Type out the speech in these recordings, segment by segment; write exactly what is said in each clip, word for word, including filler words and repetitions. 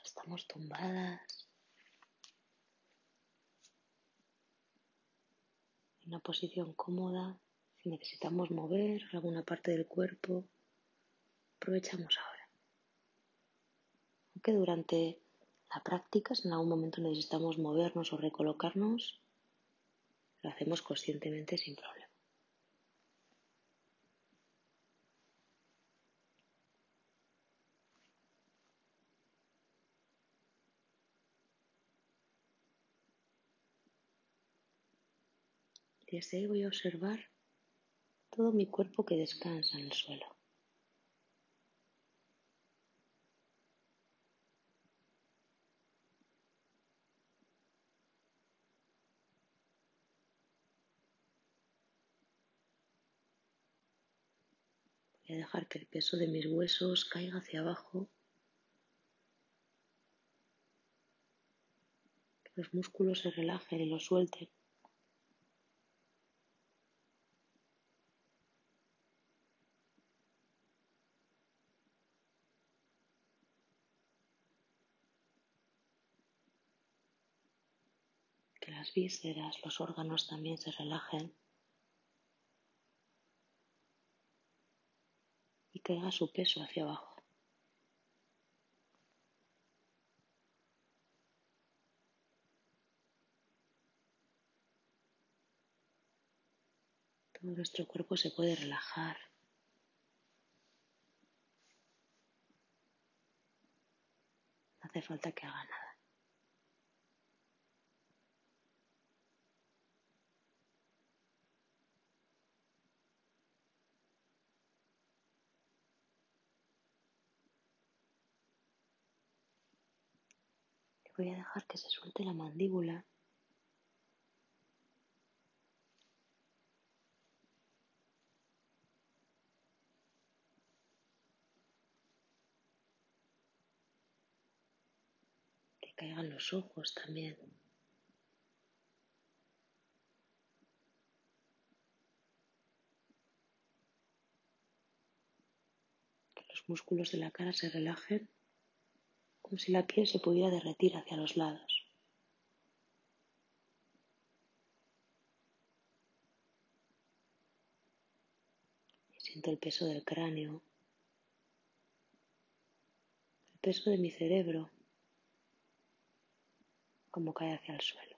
Estamos tumbadas en una posición cómoda. Si necesitamos mover alguna parte del cuerpo, aprovechamos ahora. Aunque durante la práctica, si en algún momento necesitamos movernos o recolocarnos, lo hacemos conscientemente sin problema. Y desde ahí voy a observar todo mi cuerpo que descansa en el suelo. Voy a dejar que el peso de mis huesos caiga hacia abajo, que los músculos se relajen y los suelten. Que las vísceras, los órganos también se relajen y caiga su peso hacia abajo. Todo nuestro cuerpo se puede relajar. No hace falta que haga nada. Y voy a dejar que se suelte la mandíbula. Que caigan los ojos también. Que los músculos de la cara se relajen, como si la piel se pudiera derretir hacia los lados. Y siento el peso del cráneo, el peso de mi cerebro, como cae hacia el suelo.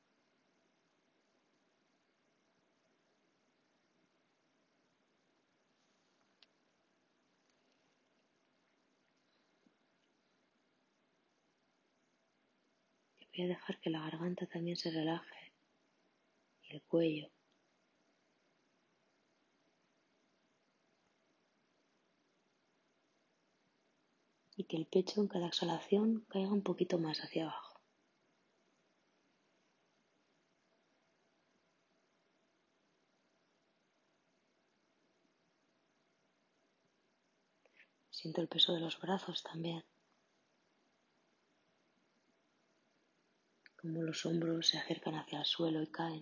Y voy a dejar que la garganta también se relaje y el cuello. Y que el pecho en cada exhalación caiga un poquito más hacia abajo. Siento el peso de los brazos también. Como los hombros se acercan hacia el suelo y caen.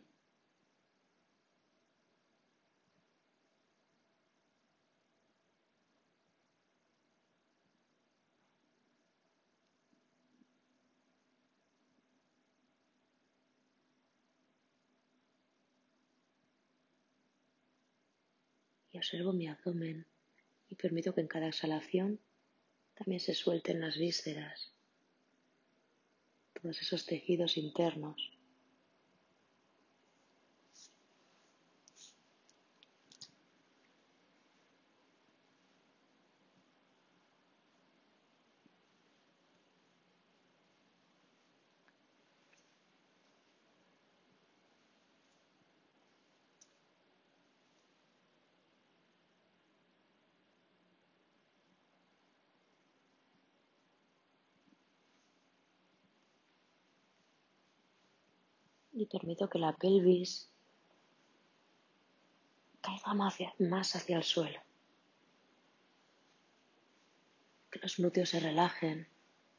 Y observo mi abdomen y permito que en cada exhalación también se suelten las vísceras, todos esos tejidos internos. Y permito que la pelvis caiga más hacia, más hacia el suelo. Que los glúteos se relajen.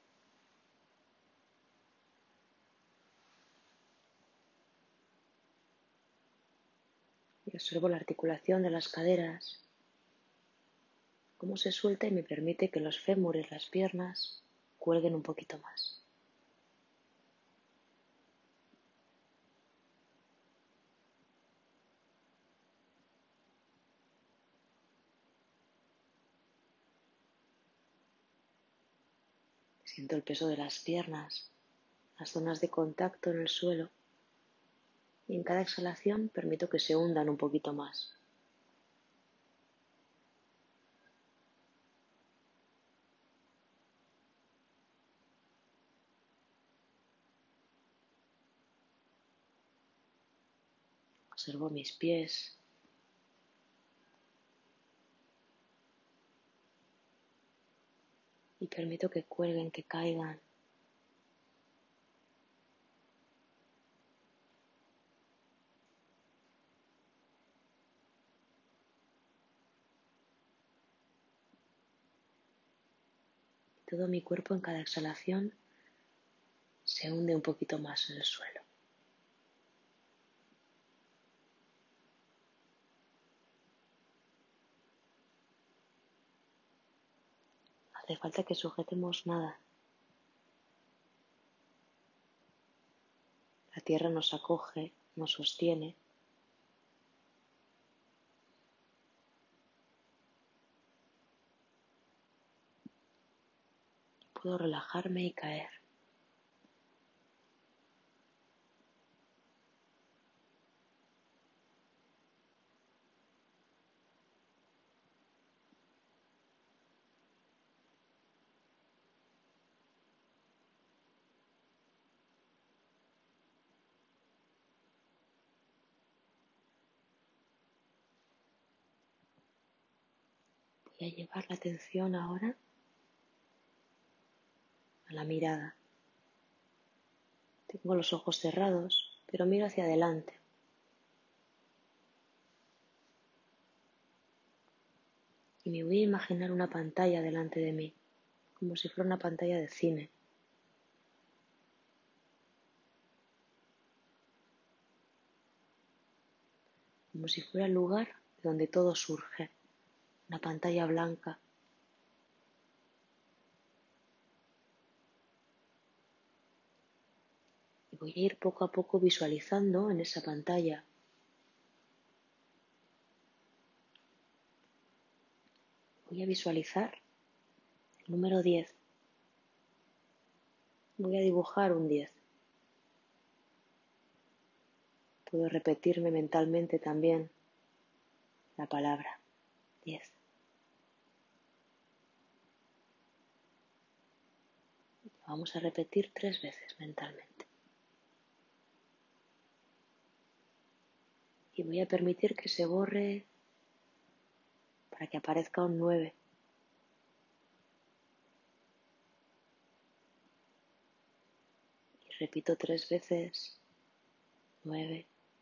Y observo la articulación de las caderas, cómo se suelta y me permite que los fémures, las piernas, cuelguen un poquito más. Siento el peso de las piernas, las zonas de contacto en el suelo y en cada exhalación permito que se hundan un poquito más. Observo mis pies y permito que cuelguen, que caigan. Todo mi cuerpo en cada exhalación se hunde un poquito más en el suelo. No hace falta que sujetemos nada. La tierra nos acoge, nos sostiene. Puedo relajarme y caer. Voy a llevar la atención ahora a la mirada. Tengo los ojos cerrados, pero miro hacia adelante. Y me voy a imaginar una pantalla delante de mí, como si fuera una pantalla de cine. Como si fuera el lugar de donde todo surge, una pantalla blanca. Y voy a ir poco a poco visualizando en esa pantalla voy a visualizar el número diez. Voy a dibujar un diez. Puedo repetirme mentalmente también la palabra diez. Vamos a repetir tres veces mentalmente. Y voy a permitir que se borre para que aparezca un nueve. Y repito tres veces nueve,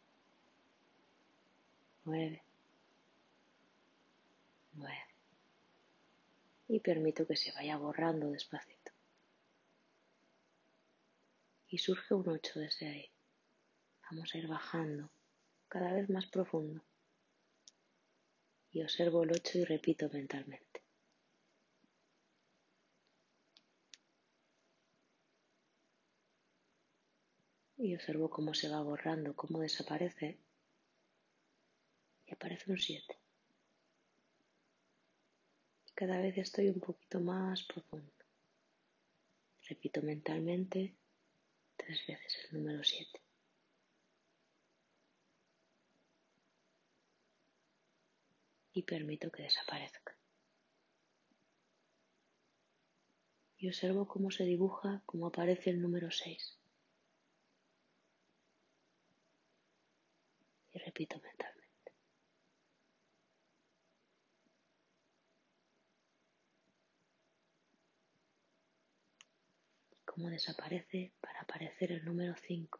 nueve, nueve. Y permito que se vaya borrando despacito. Y surge un ocho desde ahí. Vamos a ir bajando cada vez más profundo. Y observo el ocho y repito mentalmente. Y observo cómo se va borrando, cómo desaparece. Y aparece un siete. Y cada vez estoy un poquito más profundo. Repito mentalmente tres veces el número siete. Y permito que desaparezca. Y observo cómo se dibuja, cómo aparece el número seis. Y repito mentalmente. Y cómo desaparece para aparecer el número cinco.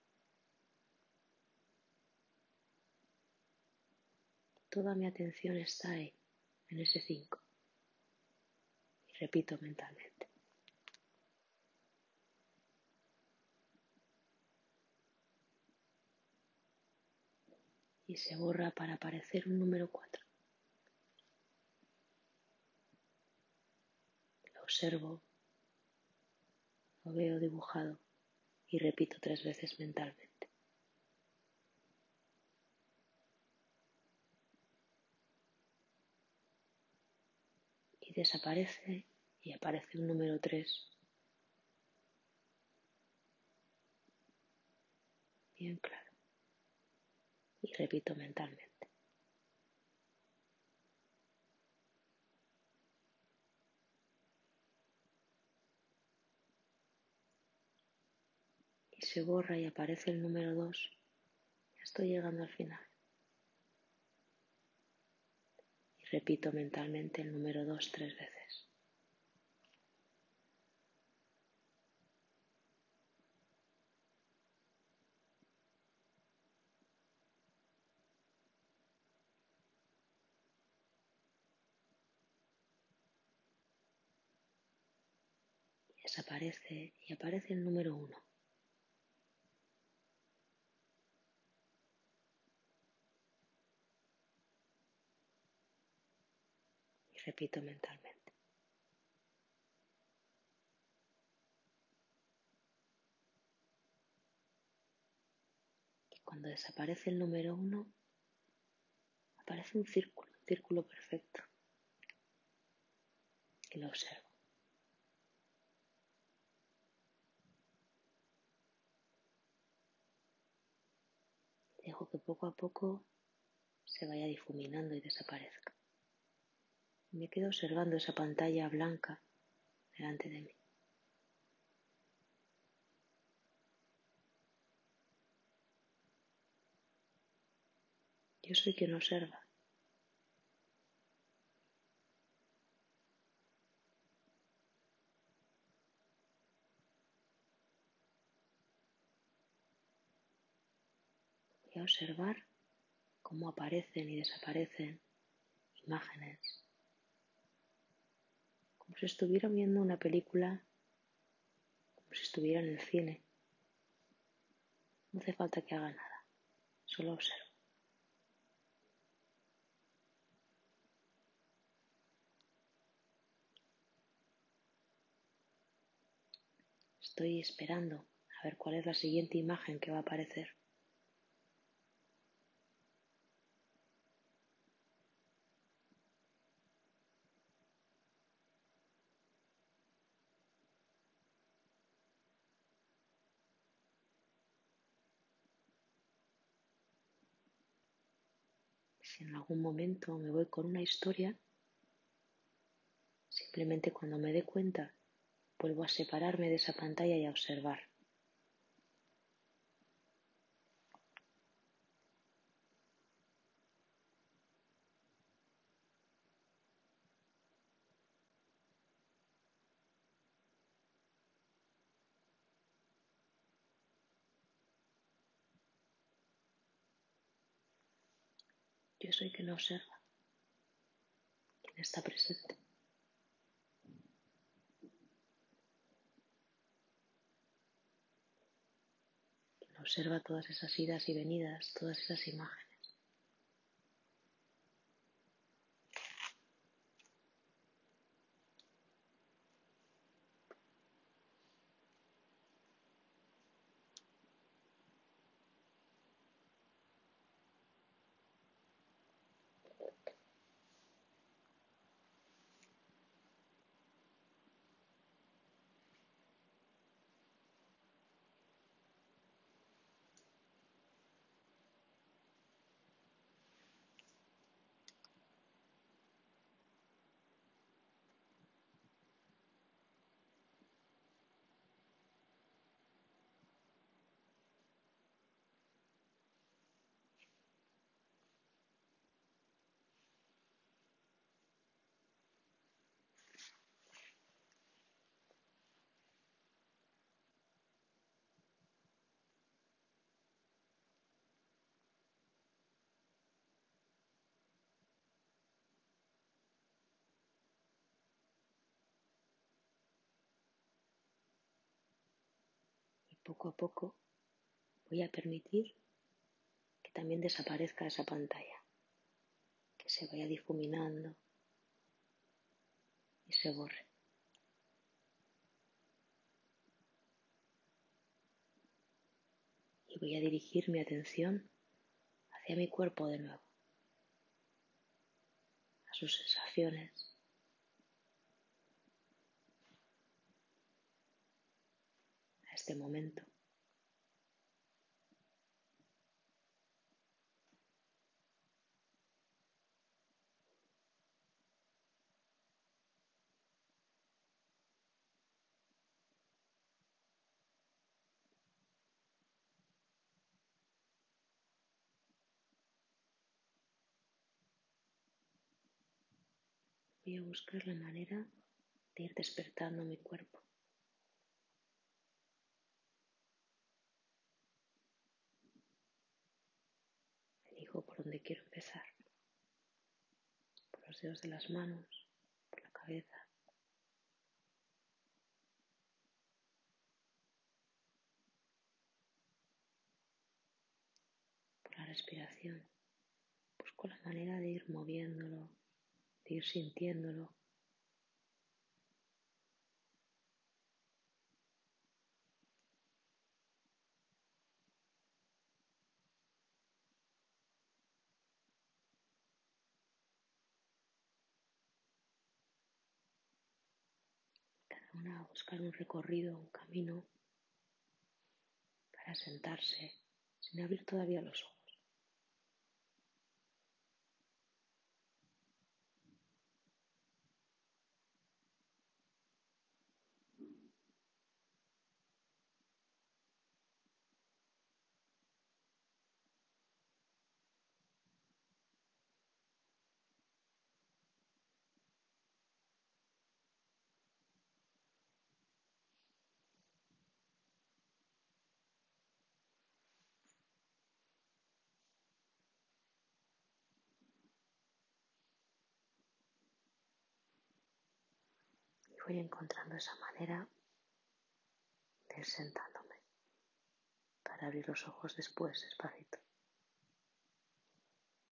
Toda mi atención está ahí, en ese cinco. Y repito mentalmente. Y se borra para aparecer un número cuatro. Lo observo, Lo veo dibujado y repito tres veces mentalmente. Y desaparece y aparece un número tres. Bien claro. Y repito mentalmente. Y se borra y aparece el número dos. Ya estoy llegando al final. Y repito mentalmente el número dos tres veces. Y desaparece y aparece el número uno. Y repito mentalmente. Y cuando desaparece el número uno, aparece un círculo, un círculo perfecto. Y lo observo. Dejo que poco a poco se vaya difuminando y desaparezca. Y me quedo observando esa pantalla blanca delante de mí. Yo soy quien observa. Voy a observar cómo aparecen y desaparecen imágenes, como si estuviera viendo una película, como si estuviera en el cine. No hace falta que haga nada, solo observo. Estoy esperando a ver cuál es la siguiente imagen que va a aparecer. Si en algún momento me voy con una historia, simplemente cuando me dé cuenta, vuelvo a separarme de esa pantalla y a observar. Yo soy quien observa, quien está presente. Quien observa todas esas idas y venidas, todas esas imágenes. Y poco a poco voy a permitir que también desaparezca esa pantalla, que se vaya difuminando y se borre. voy a dirigir mi atención hacia mi cuerpo de nuevo, a sus sensaciones, a este momento. Voy a buscar la manera de ir despertando mi cuerpo. Elijo por dónde quiero empezar. Por los dedos de las manos, por la cabeza. Por la respiración. Busco la manera de ir moviéndolo, de ir sintiéndolo. Cada una a buscar un recorrido, un camino para sentarse sin abrir todavía los ojos. Y voy encontrando esa manera de ir sentándome para abrir los ojos después, despacito.